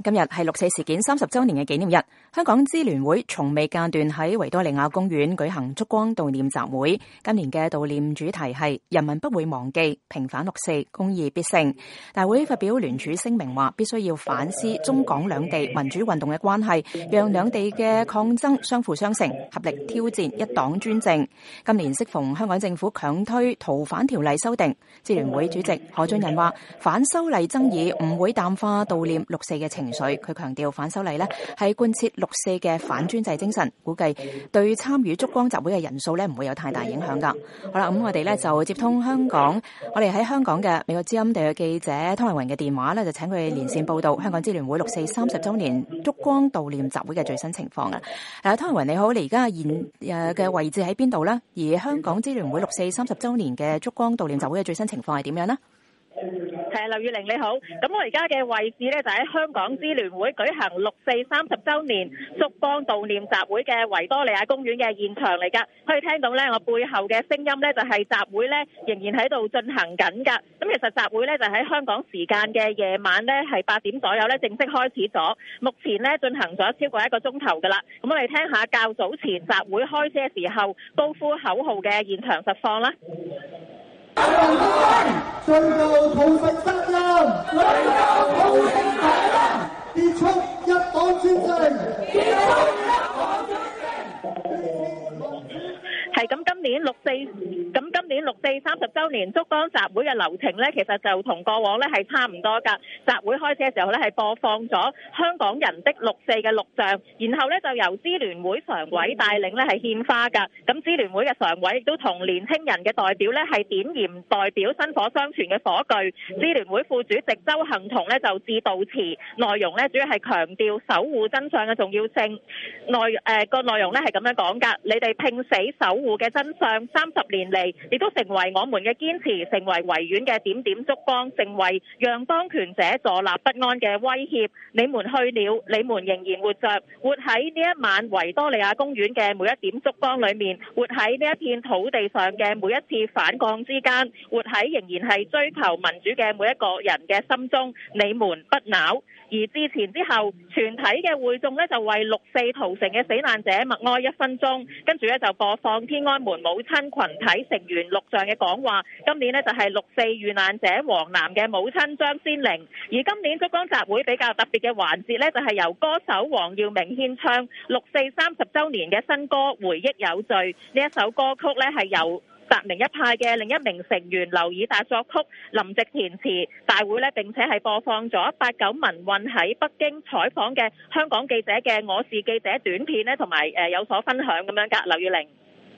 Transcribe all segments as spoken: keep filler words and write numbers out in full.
今日係六四事件三十週年嘅紀念日，香港支聯會從未間斷喺維多利亞公園舉行燭光悼念集會。今年嘅悼念主題係人民不會忘記，平反六四，公義必勝。大會發表聯署聲明話，必須要反思中港兩地民主運動嘅關係，讓兩地嘅抗爭相輔相成，合力挑戰一黨專政。今年適逢香港政府強推逃犯條例修訂，支聯會主席何俊仁話，反修例爭議唔會淡化悼念六四嘅情緒。佢強調反修例呢係貫徹六四嘅反專制精神，估計對參與燭光集會嘅人數呢唔會有太大影響噶。好啦，咁我哋呢就接通香港，我哋喺香港嘅美國之音地嘅記者湯慧雲嘅電話呢，就請佢連線報道香港支聯會六四三十週年燭光悼念集會嘅最新情況啊！誒，湯慧雲你好，你而家現誒嘅位置喺邊度呢？而香港支聯會六四三十週年嘅燭光悼念集會嘅最新情況係點樣呢？ 係，劉月玲你好，咁我而家嘅位置咧就喺香港支聯會舉行六四三十週年燭光悼念集會嘅維多利亞公園嘅現場嚟噶，可以聽到咧我背後嘅聲音咧就係集會咧仍然喺度進行緊噶。咁其實集會咧就喺香港時間嘅夜晚咧係八點左右咧正式開始咗，目前咧進行咗超過一個鐘頭噶啦。咁我哋聽下較早前集會開始嘅時候高呼口號嘅現場實況啦。 最後屠城責任，最後屠城責任，結束一黨專政，結束一黨專政。 係咁，今年六四咁今年六四三十週年燭光集會嘅流程咧，其實就同過往咧係差唔多噶。集會開始嘅時候咧，係播放咗香港人的六四嘅錄像，然後咧就由支聯會常委帶領咧係獻花噶。咁支聯會嘅常委亦都同年輕人嘅代表咧係點燃代表薪火相傳嘅火炬。支聯會副主席周幸彤咧就致悼詞，內容咧主要係強調守護真相嘅重要性。內誒個內容咧係咁樣講噶，你哋拼死守護嘅真相，三十年嚟亦都成為我們嘅堅持，成為維園嘅點點燭光，成為讓當權者坐立不安嘅威脅。你們去了，你們仍然活着，活喺呢一晚維多利亞公園嘅每一點燭光裏面，活喺呢一片土地上嘅每一次反抗之間，活喺仍然係追求民主嘅每一個人嘅心中。你們不朽。而之前之後，全體嘅會眾呢就為六四屠城嘅死難者默哀一分鐘，跟住呢就播放天安門母親群體成員錄像嘅講話。今年呢就係六四遇難者黃南嘅母親張先玲。而今年燭光集會比較特別嘅環節呢，就係由歌手黃耀明獻唱六四三十週年嘅新歌《回憶有罪》。呢一首歌曲呢係由達明一派嘅另一名成員劉以達作曲，林夕填詞。大會呢並且係播放咗八九民運喺北京採訪嘅香港記者嘅我是記者短片呢，同埋誒有所分享咁樣噶。劉月玲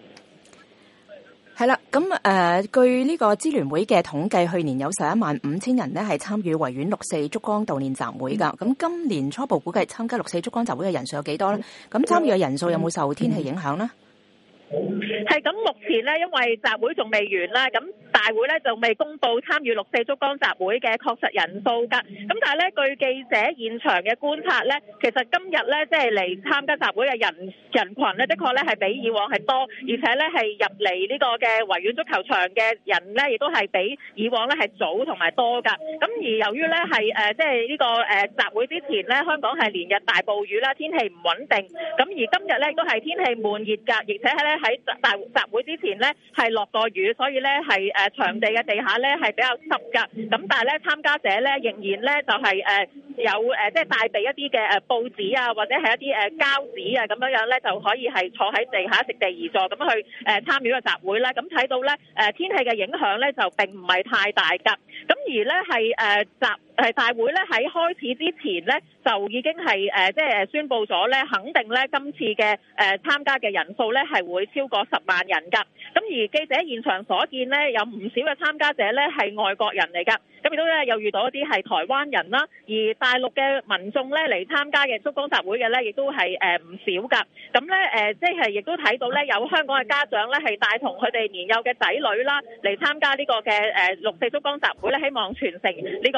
係啦，咁誒、呃，據呢個支聯會嘅統計，去年有十一萬五千人呢係參與維園六四燭光悼念集會噶。咁今年初步估計參加六四燭光集會嘅人數有幾多呢？咁參與嘅人數有冇受天氣影響呢？ 係咁，目前呢，因為集會仲未完啦，咁大會呢就未公布參與六四燭光集會嘅確實人數噶。咁但係呢，據記者現場嘅觀察呢，其實今日呢，即係嚟參加集會嘅人人群呢，的確呢係比以往係多，而且呢係入嚟呢個嘅維園足球場嘅人呢，亦都係比以往呢係早同埋多噶。咁而由於呢係誒即係呢個誒集會之前呢，香港係連日大暴雨啦，天氣唔穩定。咁而今日呢，亦都係天氣悶熱噶，而且係呢。喺大集會之前呢，係落過雨，所以呢係誒場地嘅地下呢係比較濕㗎。咁但係呢，參加者呢仍然呢就係誒有誒即係帶備一啲嘅誒報紙啊，或者係一啲誒膠紙啊咁樣樣呢，就可以係坐喺地下席地而坐咁去誒參與個集會啦。咁睇到呢誒天氣嘅影響呢，就並唔係太大㗎。咁而呢係誒集誒大會呢喺開始之前呢，就已經係誒即係宣布咗呢，肯定呢今次嘅誒參加嘅人數呢係會超過十萬人㗎。咁而記者現場所見呢，有唔少嘅參加者呢係外國人嚟㗎。咁亦都咧又遇到一啲係台灣人啦，而大陸嘅民眾咧嚟參加嘅燭光集會嘅咧，亦都係誒唔少㗎。咁咧誒，即係亦都睇到咧，有香港嘅家長咧係帶同佢哋年幼嘅仔女啦嚟參加呢個嘅誒六四燭光集會咧，希望傳承呢個六四嘅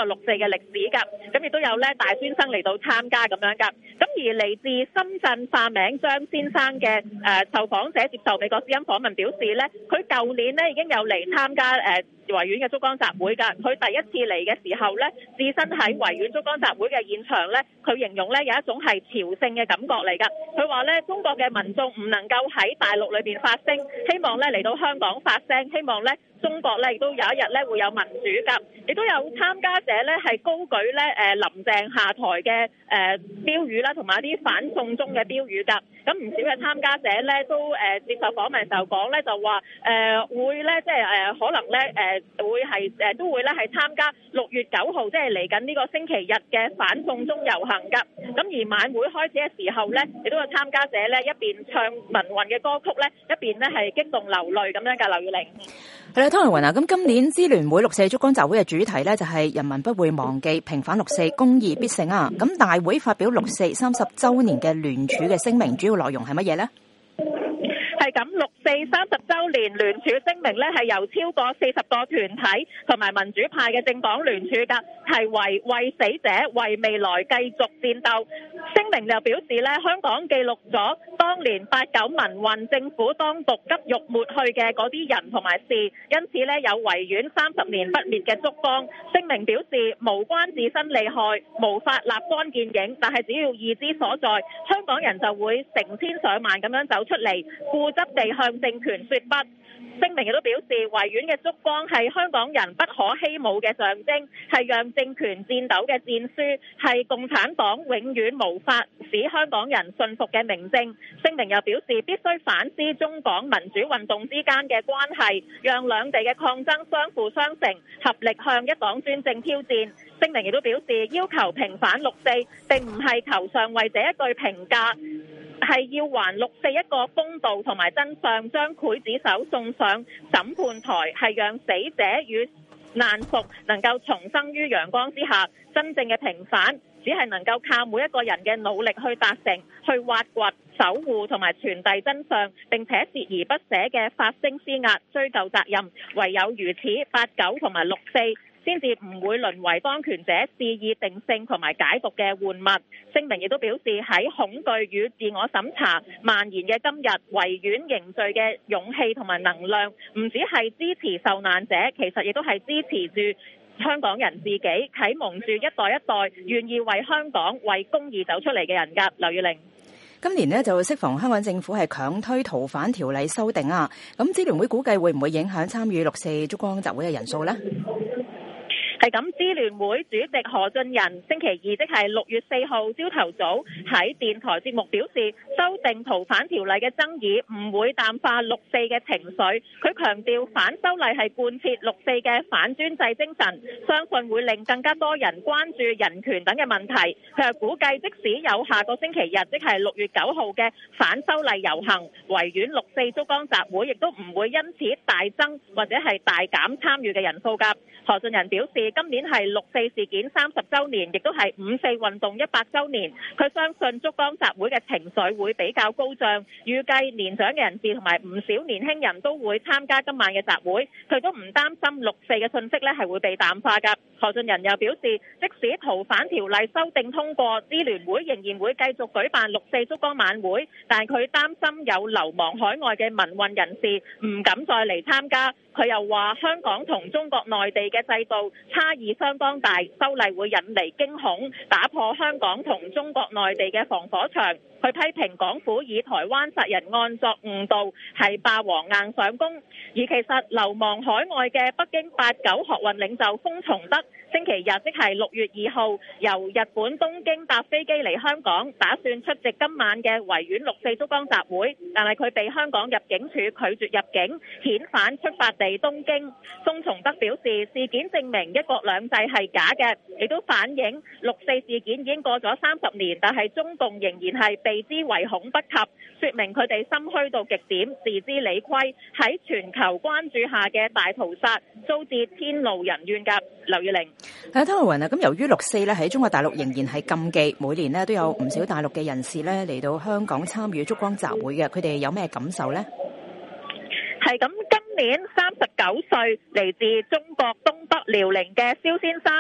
嘅歷史㗎。咁亦都有咧大專生嚟到參加咁樣㗎。咁而嚟自深圳化名張先生嘅誒、呃、受訪者接受美國之音訪問表示咧，佢舊年咧已經有嚟參加誒、呃維園嘅燭光集會㗎，佢第一次嚟嘅時候咧，置身喺維園燭光集會嘅現場咧，佢形容咧有一種係朝聖嘅感覺嚟㗎。佢話咧，中國嘅民眾唔能夠喺大陸裏邊發聲，希望咧嚟到香港發聲，希望咧中國咧亦都有一日咧會有民主㗎。亦都有參加者咧係高舉咧誒林鄭下台嘅誒標語啦，同埋一啲反送中嘅標語㗎。咁唔少嘅參加者咧都誒接受訪問嘅時候講咧，就話誒會咧即係誒可能咧誒會係誒都會咧係參加六月九號即係嚟緊呢個星期日嘅反送中遊行㗎。咁而晚會開始嘅時候咧，亦都有參加者咧一邊唱民運嘅歌曲咧，一邊咧係激動流淚咁樣㗎。劉月玲。 係啦，湯慧雲啊，咁今年支聯會六四燭光集會嘅主題咧就係人民不會忘記，平反六四，公義必勝啊！咁大會發表六四三十週年嘅聯署嘅聲明，主要內容係乜嘢呢？ 係咁，六四三十週年聯署聲明咧係由超過四十個團體同埋民主派嘅政黨聯署㗎，係為為死者為未來繼續戰鬥。聲明就表示咧，香港記錄咗當年八九民運政府當局急欲抹去嘅嗰啲人同埋事，因此咧有維園三十年不滅嘅燭光。聲明表示無關自身利害，無法立竿見影，但係只要意之所在，香港人就會成千上萬咁樣走出嚟，固執地向政權說不。聲明亦都表示，維園嘅燭光係香港人不可欺侮嘅象徵，係讓政權戰鬥嘅戰書，係共產黨永遠無法使香港人信服嘅明證。聲明又表示，必須反思中港民主運動之間嘅關係，讓兩地嘅抗爭相輔相成，合力向一黨專政挑戰。聲明亦都表示，要求平反六四並唔係求上為這一句評價，係要還六四一個公道同埋真相，將劊子手送上審判台，係讓死者與難屬能夠重生於陽光之下。真正嘅平反只係能夠靠每一個人嘅努力去達成，去挖掘、守護同埋傳遞真相，並且鍥而不捨嘅發聲施壓、追究責任。唯有如此，八九同埋六四先至唔會淪為當權者肆意定性同埋解讀嘅玩物。聲明亦都表示，喺恐懼與自我審查蔓延嘅今日，維園凝聚嘅勇氣同埋能量，唔止係支持受難者，其實亦都係支持住香港人自己，啟蒙住一代一代願意為香港、為公義走出嚟嘅人㗎。劉月玲。 今年呢，就適逢香港政府係強推逃犯條例修訂啊，咁支聯會估計會唔會影響參與六四燭光集會嘅人數呢？ 係咁，支聯會主席何俊仁星期二即係六月四號朝頭早喺電台節目表示，修訂逃犯條例嘅爭議唔會淡化六四嘅情緒。佢強調反修例係貫徹六四嘅反專制精神，相信會令更加多人關注人權等嘅問題。佢又估計，即使有下個星期日即係六月九號嘅反修例遊行，維園六四燭光集會亦都唔會因此大增或者係大減參與嘅人數㗎。何俊仁表示，今年係六四事件三十週年，亦都係五四運動一百週年。佢相信燭光集會嘅情緒會比較高漲，預計年長嘅人士同埋唔少年輕人都會參加今晚嘅集會。佢都唔擔心六四嘅信息咧係會被淡化㗎。何俊仁又表示，即使逃犯條例修訂通過，支聯會仍然會繼續舉辦六四燭光晚會，但係佢擔心有流亡海外嘅民運人士唔敢再嚟參加。佢又話香港同中國內地嘅制度差異相當大，修例會引嚟驚恐，打破香港同中國內地嘅防火牆。佢批評港府以台灣殺人案作誤導，係霸王硬上弓。而其實流亡海外嘅北京八九學運領袖封從德，星期日即係六月二號由日本東京搭飛機嚟香港，打算出席今晚嘅維園六四燭光集會，但係佢被香港入境處拒絕入境，遣返出發地東京。封從德表示，事件證明一國兩制係假嘅，亦都反映六四事件已經過咗三十年，但係中共仍然係避之唯恐不及，說明佢哋心虛到極點，自知理虧，喺全球關注下嘅大屠殺，遭致天怒人怨㗎。劉月玲。 係啊，湯慧雲啊，咁由於六四咧喺中國大陸仍然係禁忌，每年呢都有唔少大陸嘅人士咧嚟到香港參與燭光集會嘅，佢哋有咩感受呢？ 係咁，今年三十九歲嚟自中國東北遼寧嘅蕭先生，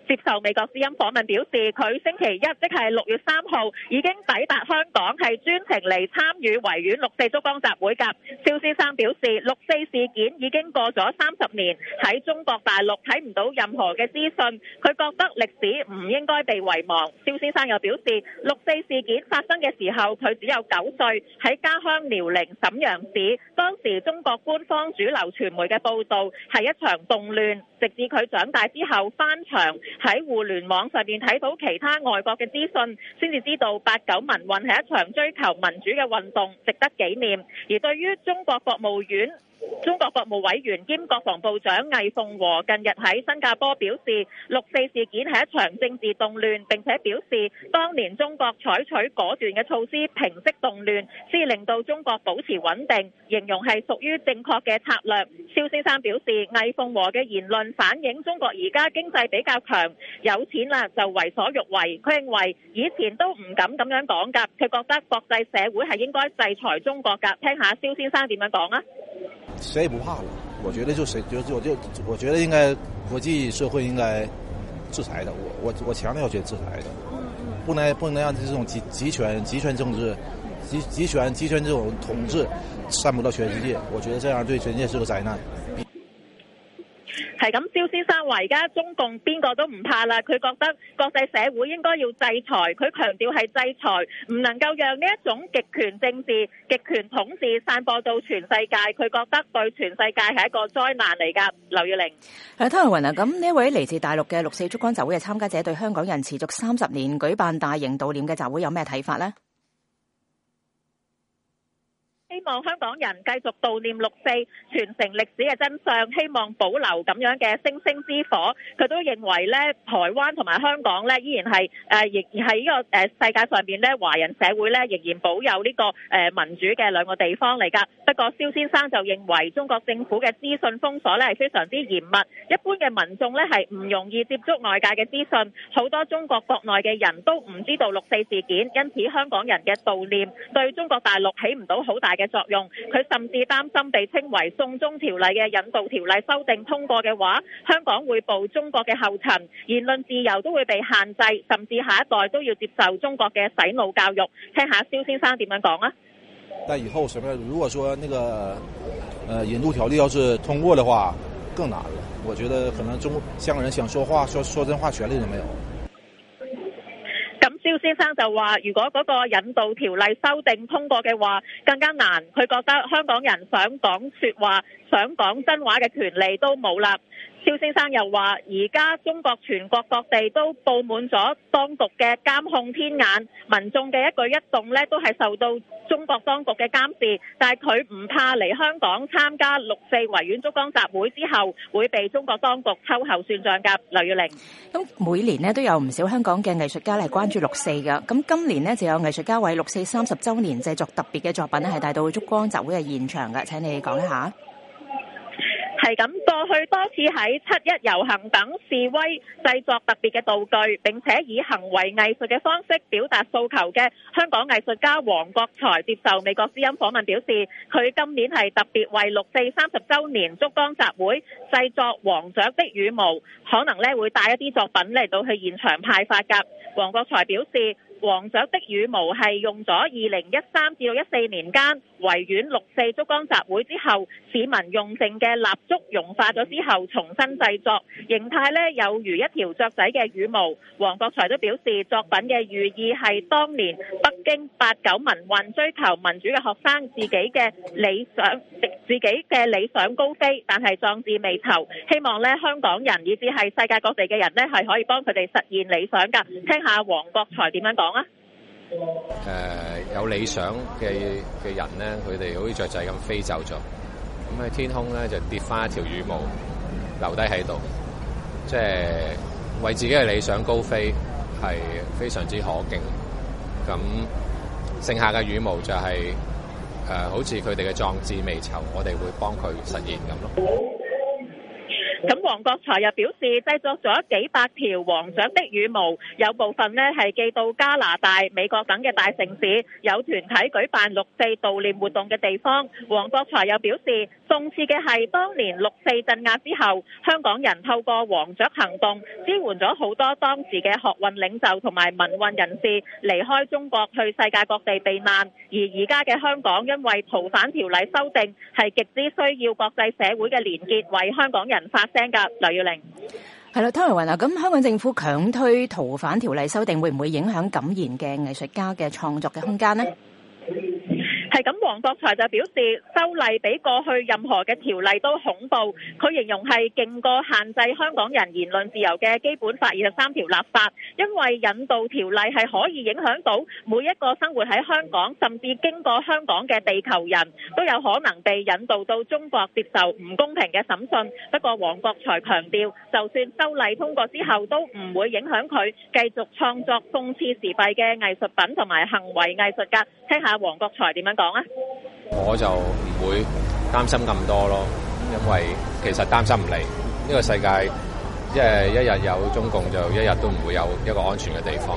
接受美國之音訪問表示，佢星期一即係六月三號已經抵達香港，係專程嚟參與維園六四燭光集會㗎。蕭先生表示，六四事件已經過咗三十年，喺中國大陸睇唔到任何嘅資訊，佢覺得歷史唔應該被遺忘。蕭先生又表示，六四事件發生嘅時候，佢只有九歲，喺家鄉遼寧瀋陽市。當時中國官方主流傳媒嘅報導係一場動亂，直至佢長大之後翻牆喺互聯網上面睇到其他外國嘅資訊，先至知道八九民運係一場追求民主嘅運動，值得紀念。而對於中國國務院中國國務委員兼國防部長魏鳳和近日喺新加坡表示，六四事件係一場政治動亂，並且表示當年中國採取果斷嘅措施平息動亂，先令到中國保持穩定，形容係屬於正確嘅策略。蕭先生表示，魏鳳和嘅言論反映中國而家經濟比較強，有錢啦就為所欲為。佢認為以前都唔敢咁樣講㗎，佢覺得國際社會係應該制裁中國㗎。聽下蕭先生點樣講啊？ 誰也不怕了，我覺得就誰就就就我覺得應該國際社會應該制裁的，我我我強烈要去制裁的，不能不能讓這種集集權集權政治集集權集權這種統治散布到全世界，我覺得這樣對全世界是個災難。 係咁，蕭先生話而家中共邊個都唔怕啦，佢覺得國際社會應該要制裁，佢強調係制裁，唔能夠讓呢一種極權政治、極權統治散播到全世界，佢覺得對全世界係一個災難嚟㗎。劉月玲， 係湯慧雲啊，咁呢一位嚟自大陸嘅六四燭光集會嘅參加者對香港人持續三十年舉辦大型悼念嘅集會有咩睇法呢？ 希望香港人繼續悼念六四，傳承歷史嘅真相，希望保留咁樣嘅星星之火。佢都認為咧，台灣同埋香港咧依然係誒，亦係呢個誒世界上邊咧華人社會咧仍然保有呢個誒民主嘅兩個地方嚟㗎。不過蕭先生就認為中國政府嘅資訊封鎖咧係非常之嚴密，一般嘅民眾咧係唔容易接觸外界嘅資訊，好多中國國內嘅人都唔知道六四事件，因此香港人嘅悼念對中國大陸起唔到好大嘅作用。佢甚至擔心被稱為送中條例嘅引渡條例修訂通過嘅話，香港會步中國嘅後塵，言論自由都會被限制，甚至下一代都要接受中國嘅洗腦教育。聽下蕭先生點樣講啊？ 但以後什麼？如果說那個，呃，引渡條例要是通過的話，更難了。我覺得可能中香港人想說話、說說真話權利都沒有。 蕭先生就話，如果嗰個引渡條例修訂通過嘅話，更加難。佢覺得香港人想講說話、想講真話嘅權利都冇啦。蕭先生又話，而家中國全國各地都佈滿咗當局嘅監控天眼，民眾嘅一舉一動呢都係受到中國當局嘅監視，但係佢唔怕嚟香港參加六四維園燭光集會之後會被中國當局秋後算賬㗎。劉月玲， 咁每年呢都有唔少香港嘅藝術家係關注六四㗎，咁今年呢就有藝術家為六四三十週年製作特別嘅作品咧，係帶到燭光集會嘅現場㗎。請你講一下。 係咁，過去多次喺七一遊行等示威製作特別嘅道具，並且以行為藝術嘅方式表達訴求嘅香港藝術家黃國財接受美國之音訪問表示，佢今年係特別為六四三十週年燭光集會製作黃雀的羽毛，可能咧會帶一啲作品嚟到去現場派發㗎。黃國財表示，黃雀的羽毛係用咗二零一三至到一四年間維園六四燭光集會之後，市民用剩嘅蠟燭融化咗之後重新製作，形態呢有如一條雀仔嘅羽毛。黃國財都表示，作品嘅寓意係當年北京八九民運追求民主嘅學生自己嘅理想，自己嘅理想高飛，但係壯志未酬。希望呢香港人以至係世界各地嘅人呢係可以幫佢哋實現理想㗎。聽下黃國財點樣講啊？ 誒、呃、有理想嘅嘅人咧，佢哋好似雀仔咁飛走咗，咁喺天空咧就跌翻一條羽毛留低喺度，即係為自己嘅理想高飛係非常之可敬。咁剩下嘅羽毛就係、是、誒、呃、好似佢哋嘅壯志未酬，我哋會幫佢實現咁咯。 咁黃國財又表示，製作咗幾百條黃雀的羽毛，有部分呢係寄到加拿大、美國等嘅大城市，有團體舉辦六四悼念活動嘅地方。黃國財又表示，諷刺嘅係當年六四鎮壓之後，香港人透過黃雀行動支援咗好多當時嘅學運領袖同埋民運人士離開中國去世界各地避難，而而家嘅香港因為逃犯條例修訂，係極之需要國際社會嘅連結，為香港人發聲㗎。劉耀玲。 係啦，湯慧雲啊，咁香港政府強推逃犯條例修訂，會唔會影響敢言嘅藝術家嘅創作嘅空間呢？ 係咁，黃國財就表示，修例比過去任何嘅條例都恐怖。佢形容係勁過限制香港人言論自由嘅基本法二十三條立法，因為引渡條例係可以影響到每一個生活喺香港，甚至經過香港嘅地球人都有可能被引渡到中國接受唔公平嘅審訊。不過黃國財強調，就算修例通過之後，都唔會影響佢繼續創作諷刺時弊嘅藝術品同埋行為藝術家。聽下黃國財點樣講啊？ 我就唔會擔心咁多咯，因為其實擔心唔嚟。呢個世界即係一日有中共，就一日都唔會有一個安全嘅地方。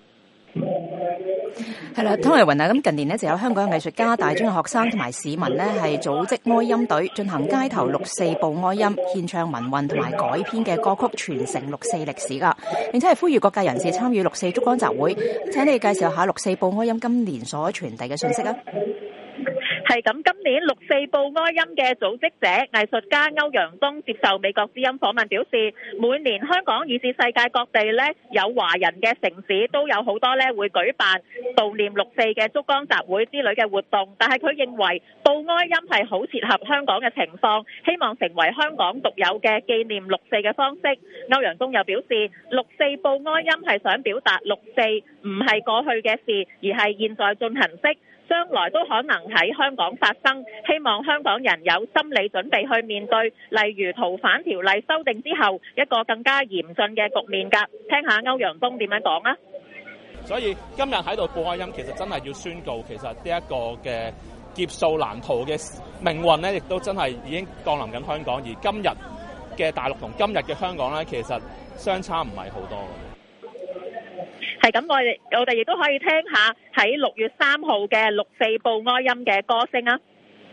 係啦，湯慧雲啊，咁近年呢就有香港嘅藝術家、大專嘅學生同埋市民呢係組織哀音隊進行街頭六四報哀音，獻唱民運同埋改編嘅歌曲，傳承六四歷史噶，並且係呼籲各界人士參與六四燭光集會。請你介紹下六四報哀音今年所傳遞嘅訊息啊！ 係咁，今年六四報哀音嘅組織者藝術家歐陽東接受美國之音訪問表示，每年香港以至世界各地呢有華人嘅城市都有好多呢會舉辦悼念六四嘅燭光集會之類嘅活動，但係佢認為報哀音係好切合香港嘅情況，希望成為香港獨有嘅紀念六四嘅方式。歐陽東又表示，六四報哀音係想表達六四唔係過去嘅事，而係現在進行式，將來都可能喺香港發生，希望香港人有心理準備去面對，例如逃犯條例修訂之後一個更加嚴峻嘅局面㗎。聽下歐陽東點樣講啊！ 所以今日喺度報哀音，其實真係要宣告，其實呢一個嘅劫數難逃嘅命運呢，亦都真係已經降臨緊香港。而今日嘅大陸同今日嘅香港呢，其實相差唔係好多嘅。 係咁，我哋我哋亦都可以聽下喺六月三號嘅六四報哀音嘅歌聲啊！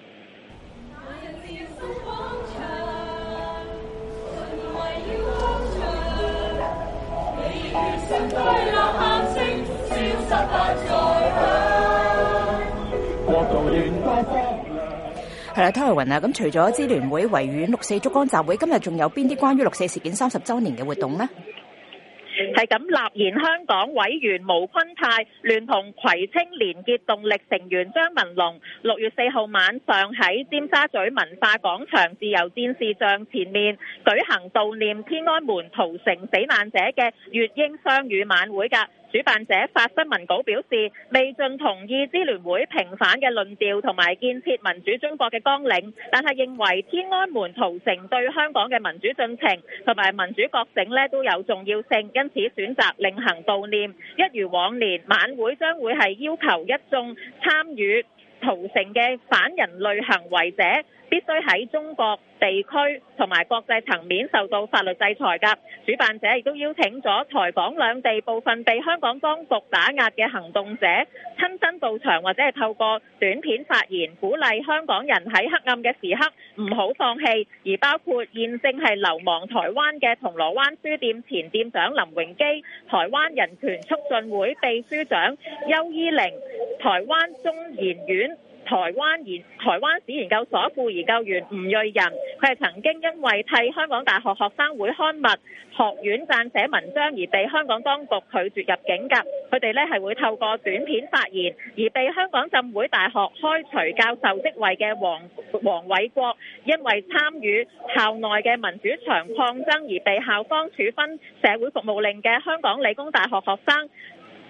係啦，湯慧雲啊，咁除咗支聯會維園六四燭光集會，今日仲有邊啲關於六四事件三十週年嘅活動呢？ 係咁，立言香港委員毛坤泰聯同葵青連結動力成員張文龍，六月四號晚上喺尖沙咀文化廣場自由戰士像前面舉行悼念天安門屠城死難者嘅月英雙語晚會㗎。主辦者發新聞稿表示，未盡同意支聯會平反嘅論調同埋建設民主中國嘅綱領，但係認為天安門屠城對香港嘅民主進程同埋民主覺醒呢都有重要性，因此選擇另行悼念。一如往年，晚會將會係要求一眾參與屠城嘅反人類行為者必須喺中國地區同埋國際層面受到法律制裁㗎。主辦者亦都邀請咗台港兩地部分被香港當局打壓嘅行動者親身到場，或者係透過短片發言，鼓勵香港人喺黑暗嘅時刻唔好放棄。而包括現正係流亡台灣嘅銅鑼灣書店前店長林榮基、台灣人權促進會秘書長邱依玲、台灣中研院台灣研台灣史研究所副研究員吳瑞仁，佢係曾經因為替香港大學學生會刊物學院撰寫文章而被香港當局拒絕入境㗎。佢哋呢係會透過短片發言，而被香港浸會大學開除教授職位嘅黃黃偉國，因為參與校內嘅民主牆抗爭而被校方處分社會服務令嘅香港理工大學學生學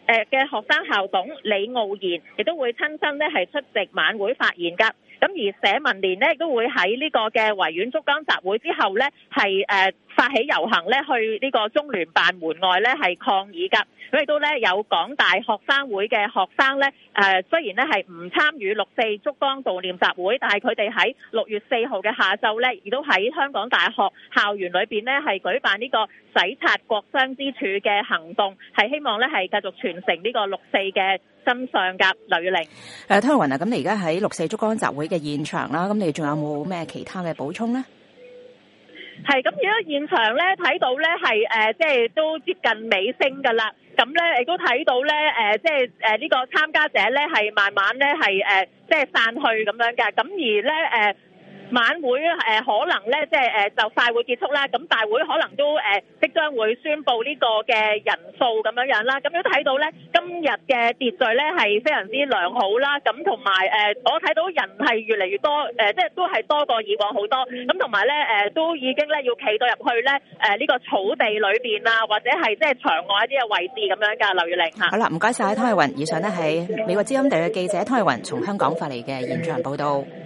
誒嘅學生校董李傲然亦都會親身咧係出席晚會發言㗎。咁而社民連呢亦都會喺呢個嘅維園燭光集會之後呢，係誒發起遊行呢去呢個中聯辦門外呢係抗議㗎。咁亦都呢有港大學生會嘅學生呢，誒雖然呢係唔參與六四燭光悼念集會，但係佢哋喺六月四號嘅下晝呢，亦都喺香港大學校園裏邊呢係舉辦呢個洗刷國殤之柱嘅行動，係希望呢係繼續傳承呢個六四嘅真相㗎。劉月玲， 誒，湯慧雲啊，咁你而家喺六四燭光集會嘅現場啦，咁你仲有冇咩其他嘅補充呢？ 係咁，而家現場咧睇到咧係誒，即係都接近尾聲㗎啦。咁咧亦都睇到咧誒，即係誒呢個參加者咧係慢慢咧係誒，即係散去咁樣嘅。咁而咧誒。呃晚會誒可能咧，即係誒就快會結束啦。咁大會可能都誒即將會宣布呢個嘅人數咁樣樣啦。咁都睇到咧，今日嘅秩序咧係非常之良好啦。咁同埋誒，我睇到人係越嚟越多，誒即係都係多過以往好多。咁同埋咧誒，都已經咧要企到入去咧誒呢個草地裏邊啊，或者係即係場外一啲嘅位置咁樣㗎。劉月玲嚇。 好啦，唔該晒湯慧雲。以上呢係美國之音地嘅記者湯慧雲從香港發嚟嘅現場報導。